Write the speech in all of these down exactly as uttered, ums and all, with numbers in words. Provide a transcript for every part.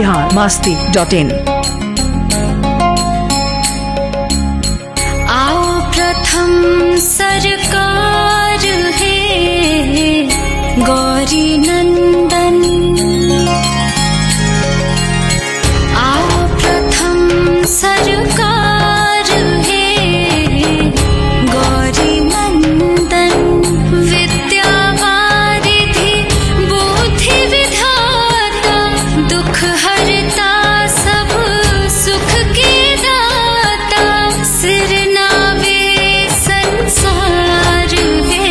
Bihar Masti dot इन। आओ प्रथम सरकार है गौरी नंदन, आओ प्रथम सरकार है गौरी नंदन, विद्यावारिधि बुद्धि विधाता, दुख हरता सब सुख के दाता, सिर नावे संसार है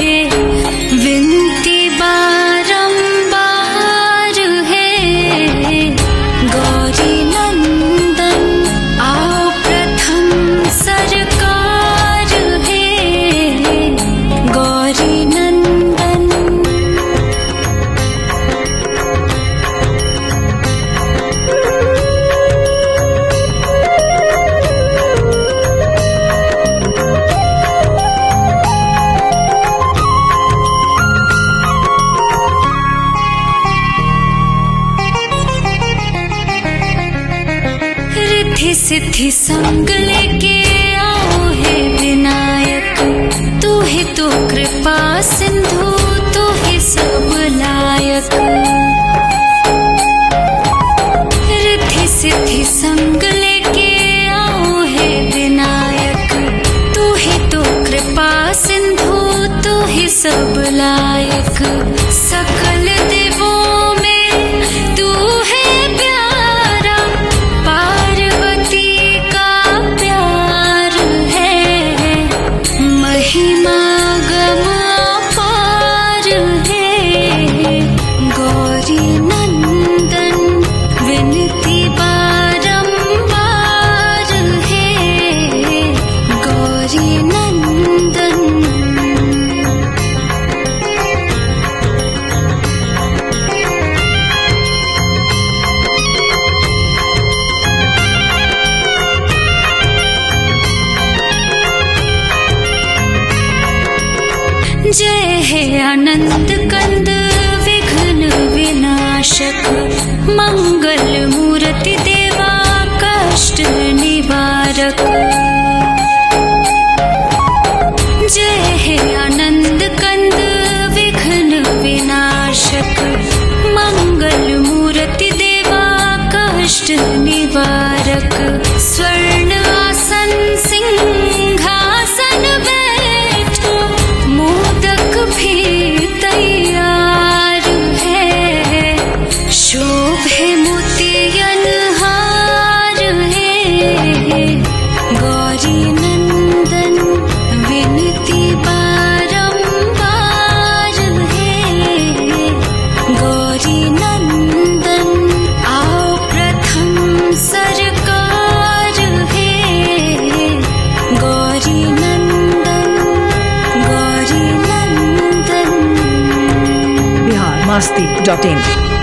विनती बारंबार है गौरी नंदन, आओ प्रथम सरकार है गौरी नंदन। रिद्धि सिद्धि संग लेके आओ है विनायक, तू ही तो कृपा सिंधु, तू ही सब लायक। रिद्धि सिद्धि संग लेके आओ है विनायक, तू ही तो कृपा सिंधु, तू ही सब लायक। सकल देवों में तू है प्यारा, पार्वती का प्यार है, महिमा गम अपार है गौरी नंदन, विनती बारंबार है गौरी नंदन। जय हे आनंद कंद विघ्न विनाशक, मंगल मूर्ति देवा कष्ट निवारक। जय हे आनंद कंद विघ्न विनाशक, मंगल मूर्ति देवा कष्ट निवारक। स्वर्ण आसन सिंहासन बैठो, मोदक भी तैयार है, शोभे मोतियन हार है गौरी नंदन, विनती बारंबार है गौरी नंदन, आओ प्रथम सरकार है गौरी नंदन, गौरी नंदन। बिहार मस्ती डॉट इन।